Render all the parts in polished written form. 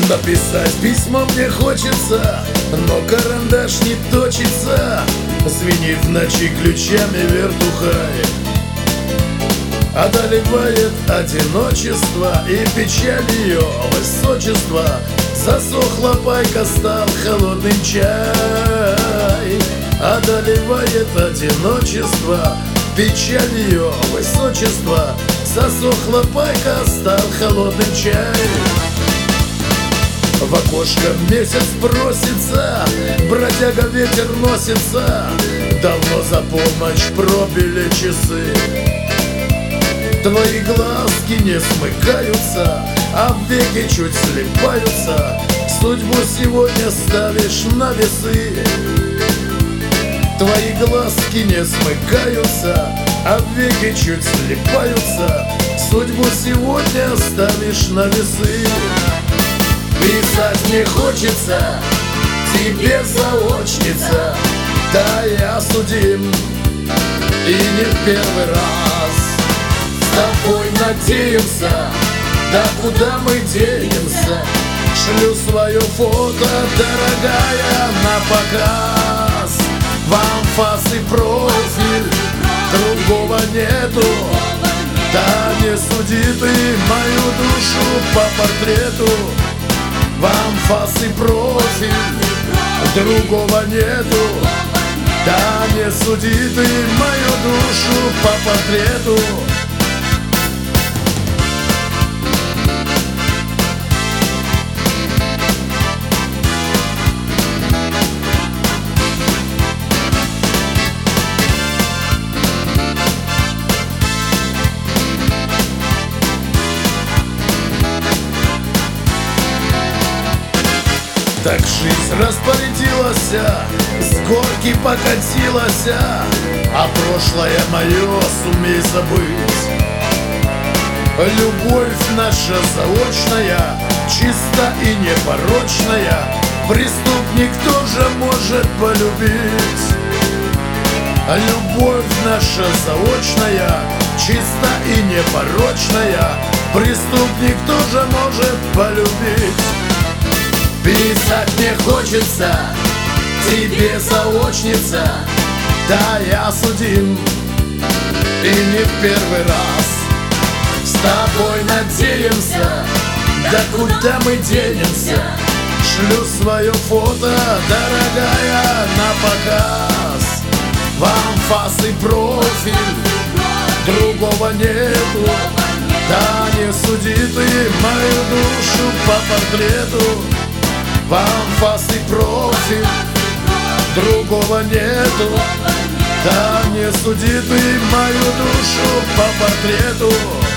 Написать письмо мне хочется, но карандаш не точится. Звенит в ночи ключами вертухай. Одолевает одиночество и печаль ее высочества. Засохла пайка, стал холодный чай. Одолевает одиночество, печаль ее высочества. Засохла пайка, стал холодный чай. В окошко месяц просится, бродяга ветер носится. Давно за полночь пробили часы. Твои глазки не смыкаются, а веки чуть слипаются. Судьбу сегодня ставишь на весы. Твои глазки не смыкаются, а веки чуть слипаются. Судьбу сегодня ставишь на весы. Писать мне хочется, тебе заочница. Да, я судим, и не в первый раз. С тобой надеемся, да куда мы денемся? Шлю свое фото, дорогая, на показ. Вам фас и профиль, другого нету. Да не суди ты мою душу по портрету. Вам фас и профиль, другого нету. Да не суди ты мою душу по портрету. Так жизнь распорядилась, с горки покатилась, а прошлое мое сумей забыть. Любовь наша заочная, чиста и непорочная. Преступник тоже может полюбить. Любовь наша заочная, чиста и непорочная. Преступник тоже может полюбить. Писать мне хочется, тебе заочница. Да, я судим, и не в первый раз. С тобой надеемся, да куда мы денемся? Шлю свое фото, дорогая, на показ. Вам фас и профиль, другого нету. Да не суди ты мою душу по портрету. Вам фас и профиль, другого нету. Да не суди ты мою душу по портрету.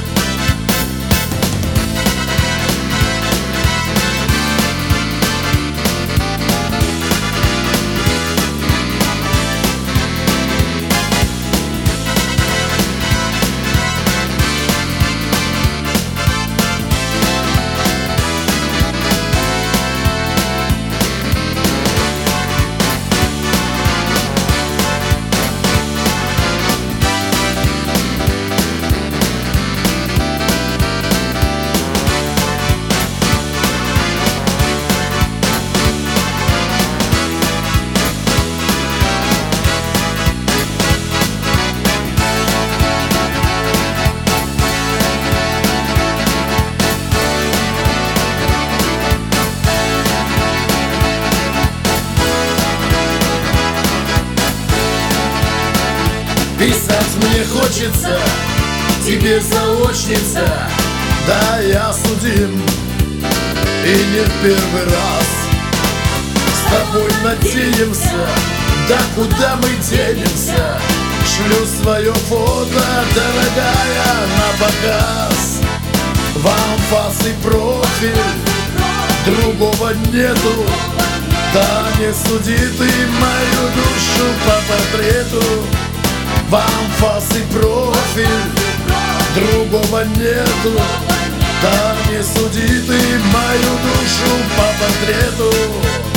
Писать мне хочется, тебе заочница. Да, я судим, и не в первый раз. С тобой надеемся, да куда мы денемся? Шлю свое фото, дорогая, на показ. Вам фас и профиль, другого нету. Да не суди ты мою душу по портрету. Вам фас и профиль, другого нету. Да не суди ты мою душу по портрету.